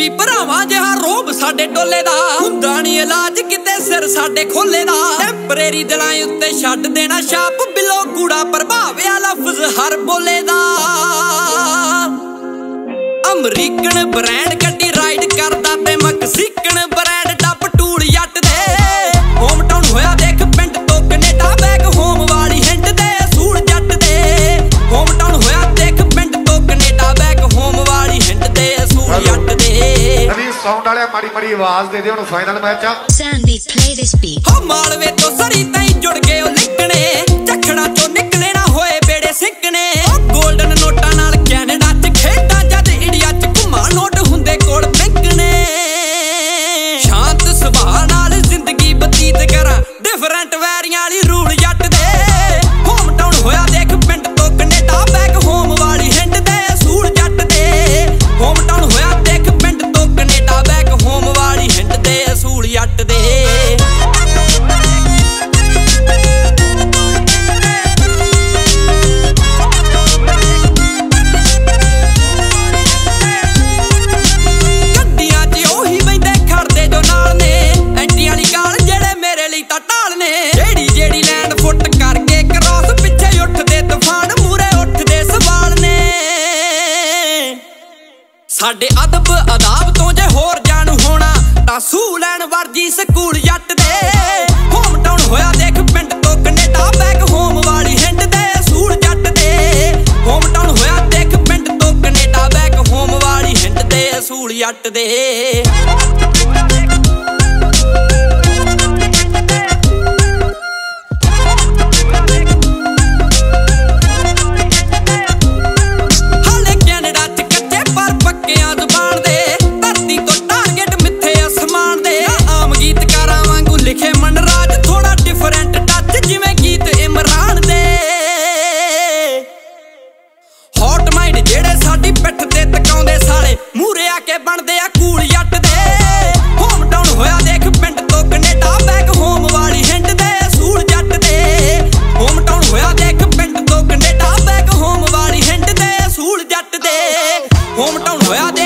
ਵੀ ਭਰਾਵਾਂ ਜਿਹਾ ਰੋਬ ਸਾਡੇ ਟੋਲੇ ਦਾ ਹੁੰਦਾ ਨੀ ਇਲਾਜ ਕਿਤੇ ਸਿਰ ਸਾਡੇ ਖੋਲੇ ਦਾ ਟੈਂਪਰੇਰੀ ਦਿਲਾਂ ਉੱਤੇ ਛੱਡ ਦੇਣਾ ਛਾਪ ਬਿਲੋ ਕੂੜਾ ਪ੍ਰਭਾਵਿਆ ਲਫ਼ਜ਼ ਹਰ ਬੋਲੇ ਦਾ ਅਮਰੀਕਨ ਬ੍ਰਾਂਡ ਗੱਡੀ ਰਾਈਡ ਕਰਦਾ ਤੇ ਮੈਕਸੀਕਨ ਬ੍ਰਾਂਡ ਟੱਪ ਟੂਲ ਜੱਟ ਦੇ ਹੋਮ ਟਾਊਨ ਹੋਇਆ ਦੇਖ ਪਿੰਡ ਤੋਂ ਕੈਨੇਡਾ ਬੈਕ ਹੋਮ ਵਾਲੀ ਹਿੰਡ ਦੇ ਅਸੂਲ ਜੱਟ ਦੇ ਹੋਮ ਟਾਊਨ ਹੋਇਆ ਦੇਖ ਪਿੰਡ ਤੋਂ ਕੈਨੇਡਾ ਬੈਕ ਹੋਮ ਵਾਲੀ ਹਿੰਡ ਦੇ ਅਸੂਲ ਜੱਟ ਦੇ ਸਾਊਂਡ ਵਾਲਿਆ ਮਾੜੀ ਮਾੜੀ ਆਵਾਜ਼ ਦੇ ਦੇ ਹੁਣ ਫਾਈਨਲ ਮੈਚ ਆ Sandy play this beat ਹੋ ਮਾਲਵੇ ਤੋਂ ਸਰੀ ਤਾਈਂ ਜੁੜ ਗਏ ਉਹ ਲਿਕਣੇ ਝਖੜਾ ਚੋਂ ਨਿਕਲੇ ਨਾ ਹੋਏ ਬੇੜੇ ਸਿੱਕਣੇ ਗੋਲਡਨ ਨੋਟਾਂ ਨਾਲ ਕੈਨੇਡਾ ਚ ਖੇਡਾਂ ਜਦ ਇੰਡੀਆ ਚ ਘੁੰਮਾ ਨੋਟ ਹੁੰਦੇ ਕੋਲ ਬੈਂਕਣੇ ਸ਼ਾਂਤ ਸੁਭਾਅ ਨਾਲ ਜ਼ਿੰਦਗੀ ਬਤੀਤ ਕਰਾਂ ਡਿਫਰੈਂਟ ਵੈਰੀਆਂ ਵਾਲੀ ਰੂਲ ਜੱਟ ਦੇ ਹੋਮ ਟਾਊਨ ਹੋਇਆ ਦੇਖ ਪਿੰਡ ਤੋਂ ਕੈਨੇਡਾ ਬੈਕ ਹੋਮ ਵਾਲੀ ਹਿੰਡ ਦੇ ਅਸੂਲ ਜੱਟ ਦੇ ਹੋਮ ਟਾਊਨ ਹੋਇਆ ਦੇਖ ਪਿੰਡ ਤੋਂ ਕੈਨੇਡਾ ਬੈਕ ਹੋਮ ਵਾਲੀ ਹਿੰਡ ਦੇ ਅਸੂਲ ਜੱਟ ਦੇ ਸਾਡੇ ਅਦਬ ਅਦਾਬ ਤੋਂ ਜੇ ਹੋਰ ਜਾਣੂ ਹੋਣਾ ਤਾਂ ਸੂ ਲੈਣ ਵਰਜੀ ਸਕੂਲ ਜੱਟ ਦੇ ਹੋਮ ਟਾਊਨ ਹੋਇਆ ਦੇਖ ਪਿੰਡ ਤੋਂ ਕੈਨੇਡਾ ਬੈਕ ਹੋਮ ਵਾਲੀ ਹਿੰਡ ਦੇ ਅਸੂਲ ਜੱਟ ਦੇ ਹੋਮ ਟਾਊਨ ਹੋਇਆ ਦੇਖ ਪਿੰਡ ਤੋਂ ਕੈਨੇਡਾ ਬੈਕ ਹੋਮ ਵਾਲੀ ਹਿੰਡ ਦੇ ਅਸੂਲ ਜੱਟ ਦੇ ਜਿਹੜੇ ਸਾਡੀ ਪਿੱਠ ਤੇ ਟਕਾਉਂਦੇ ਸਾਲੇ ਮੂਰੇ ਆ ਕੇ ਬਣਦੇ ਆ ਕੂਲ ਜੱਟ ਦੇ ਹੋਮ ਟਾਊਨ ਹੋਇਆ ਦੇਖ ਪਿੰਡ ਤੋਂ ਕੈਨੇਡਾ ਬੈਕ ਹੋਮ ਵਾਲੀ ਹਿੰਡ ਦੇ ਅਸੂਲ ਜੱਟ ਦੇ ਹੋਮ ਟਾਊਨ ਹੋਇਆ ਦੇਖ ਪਿੰਡ ਤੋਂ ਕੈਨੇਡਾ ਬੈਕ ਹੋਮ ਵਾਲੀ ਹਿੰਡ ਦੇ ਅਸੂਲ ਜੱਟ ਦੇ ਹੋਮ ਟਾਊਨ ਹੋਇਆ